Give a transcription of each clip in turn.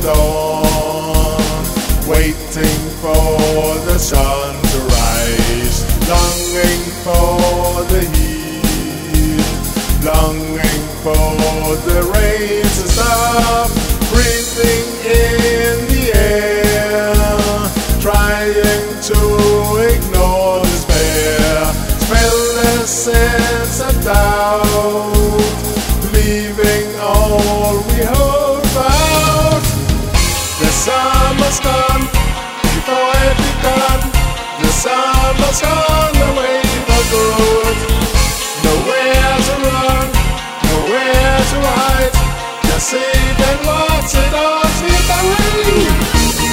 dawn, waiting for the sun to rise, longing for the heat, longing for the rain to stop, breathing in the air, trying to ignore despair, spell the sense of doubt, leaving all we hope out. The summer's gone before it begun. The summer's gone away for good. Nowhere to run, nowhere to hide. Just sit and watch it all slip away.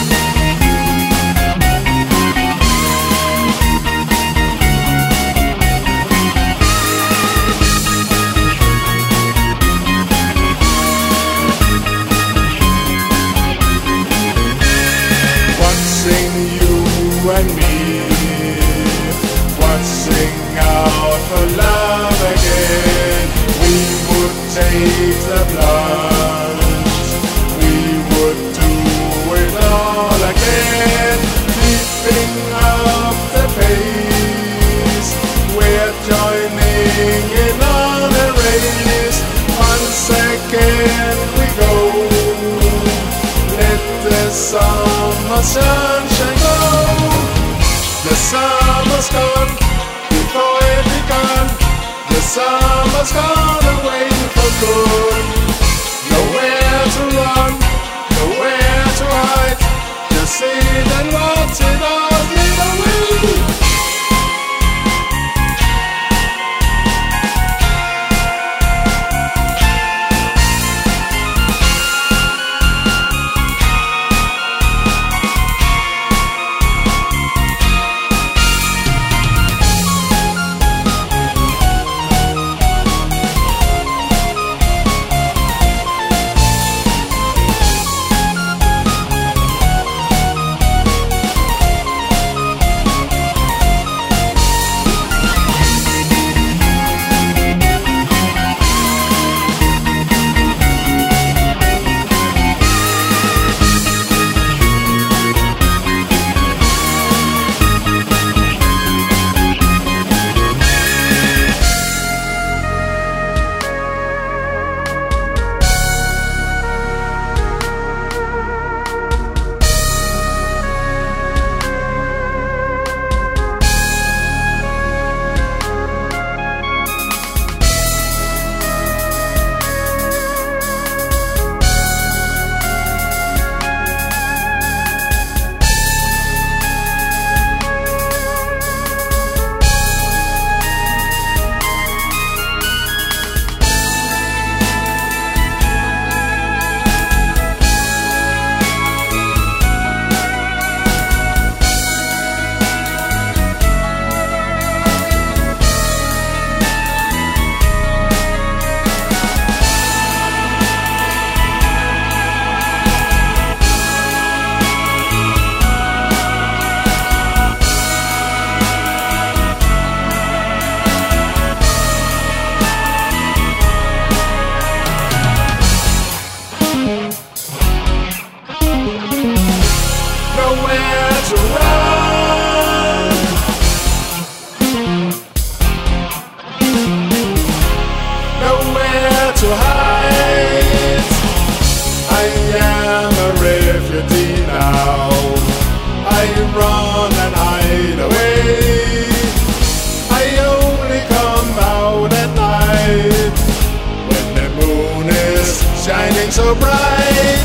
And me, watching out for love again. We would take the plunge, we would do it all again. Keeping up the pace, we're joining in on a race. 1 second we go, let the summer sunshine go. The summer's gone before it begun. The summer's gone away for good. Nowhere to run, nowhere to hide. Just sit and watch it all slip away. To hide, I am a refugee now. I run and hide away. I only come out at night when the moon is shining so bright.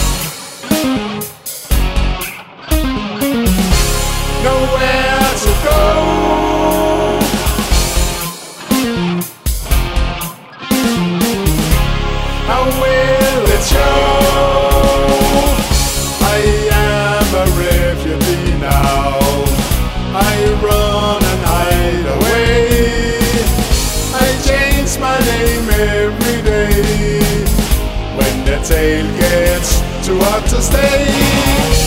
Nowhere to go. How will it show? I am a refugee now. I run and hide away. I change my name every day when the tale gets too hot to stay.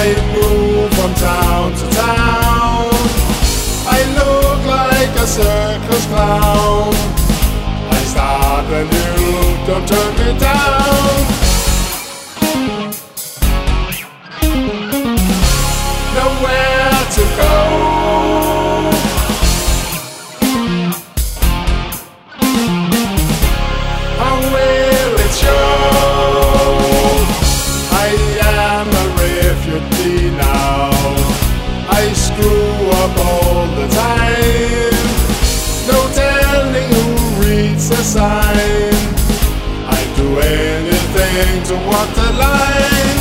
I move from town to town. I look like a circus clown. I start and you don't turn me down. Nowhere to go. How will it show? I am a refugee now. I screw up all the time. No telling who reads the sign. I do anything to walk the line.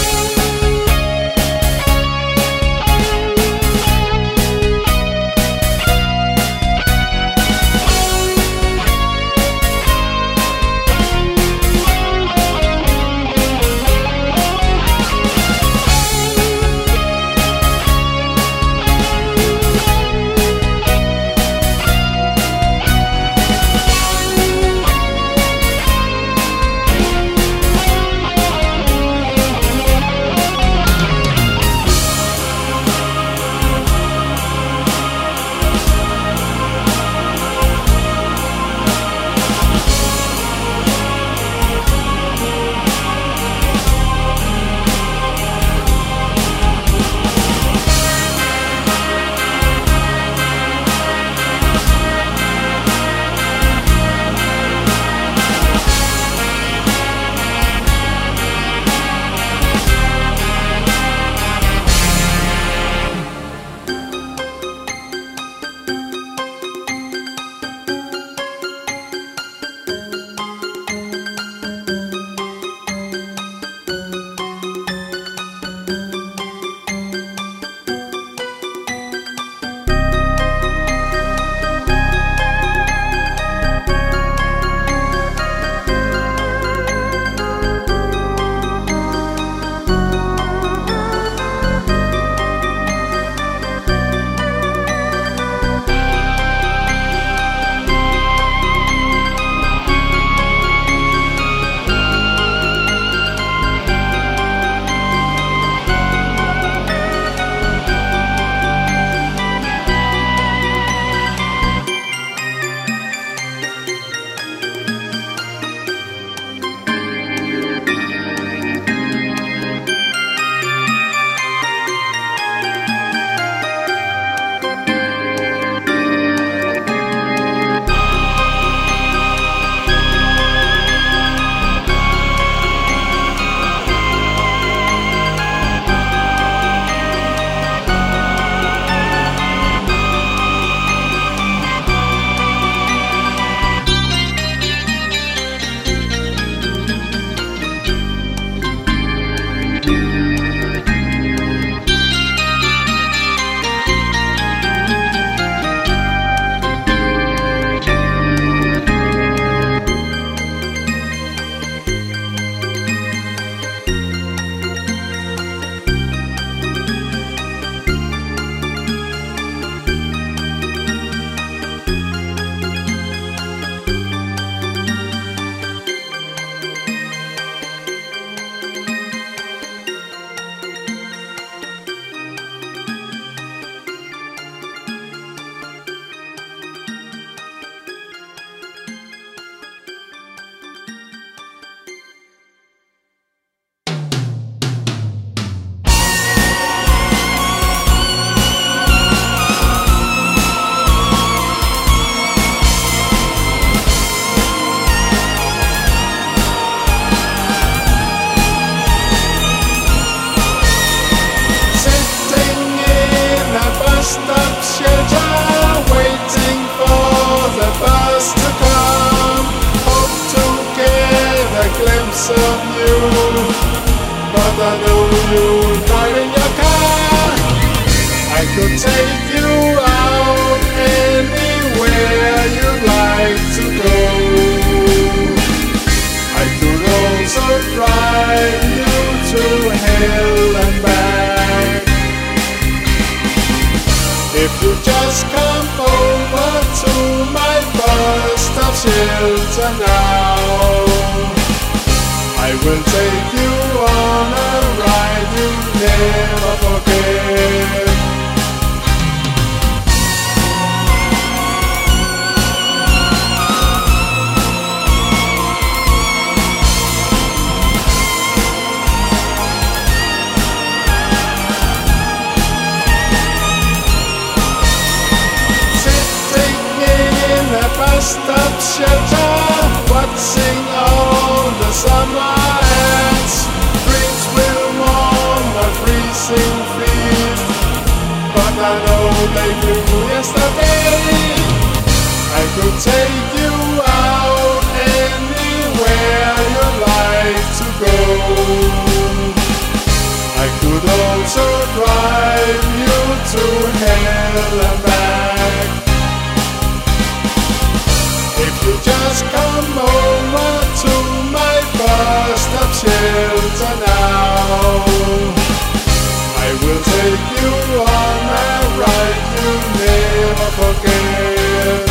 could take you out anywhere you'd like to go. I could also drive you to hell and back. If you just come over to my bus stop shelter now, I will take you on a ride you never bus-stop shelter, watching all the summer ants. Dreams will warm my freezing feet, but I know they flew yesterday. I could take you out anywhere you like to go. I could also drive you to hell and back. If you just come over to my bus-stop shelter now, I will take you on a ride you'll never forget.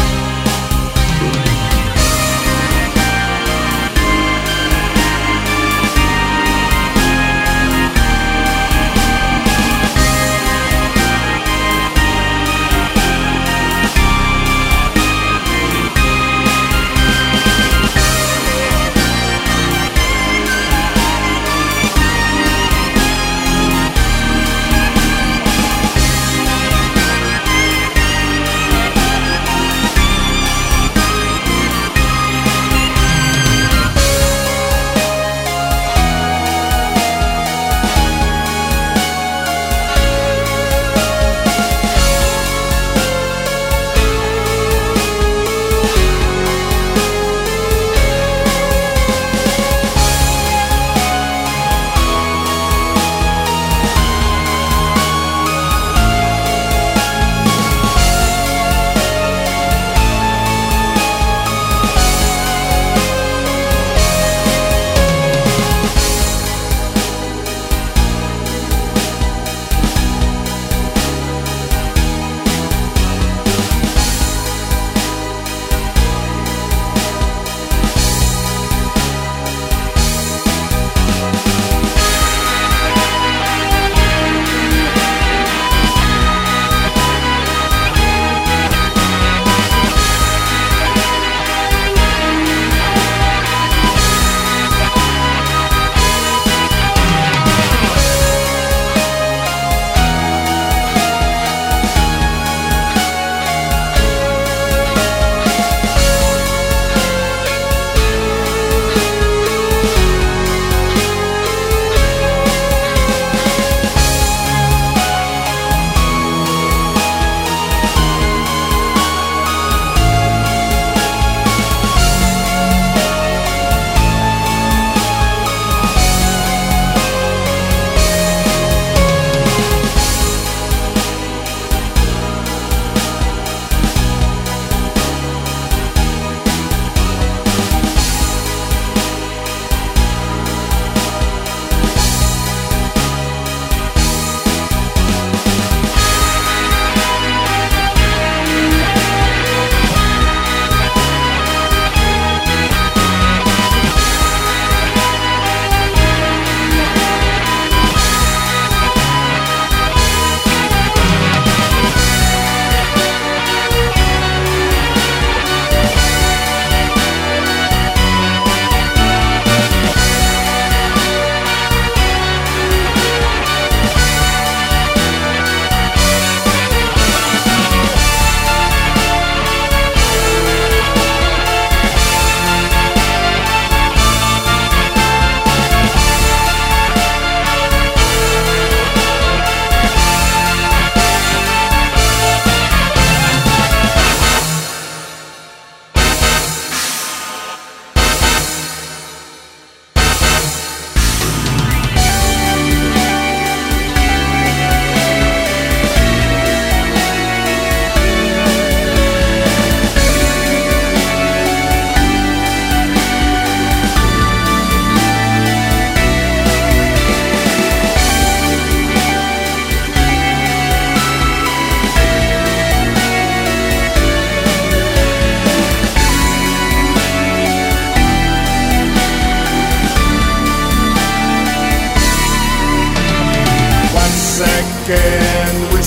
second we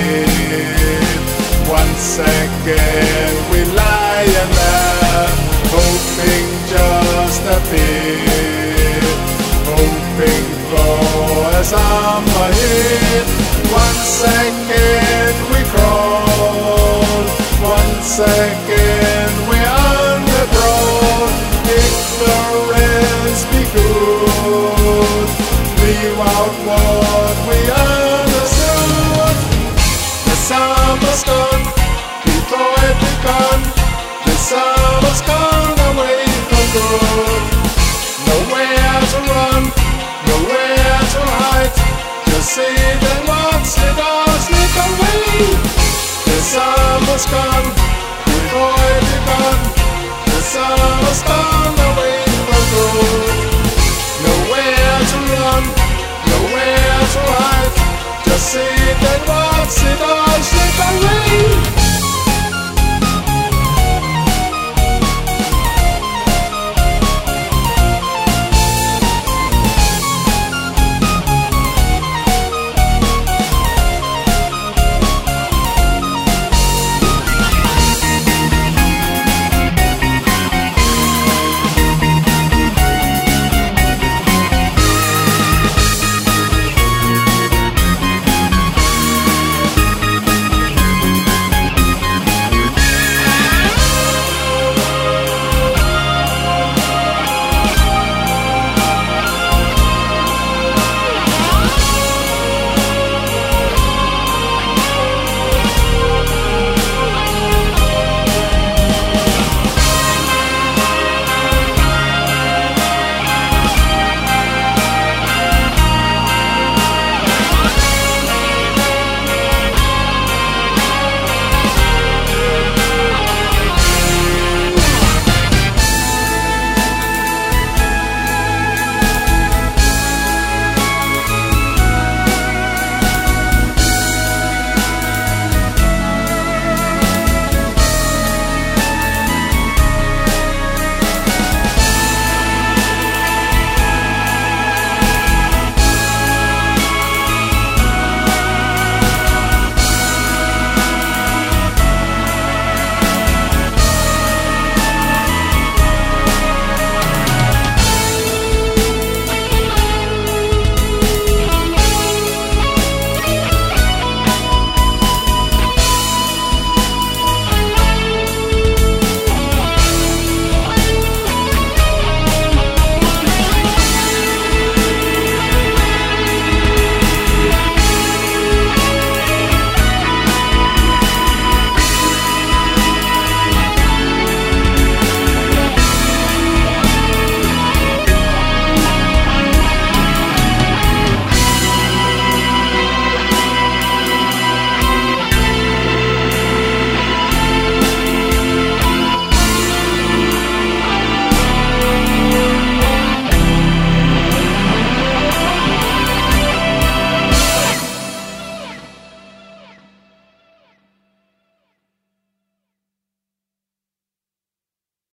sit, 1 second we lie and laugh, hoping just a bit, hoping for a summer hit. 1 second we crawl, 1 second we are summer's gone.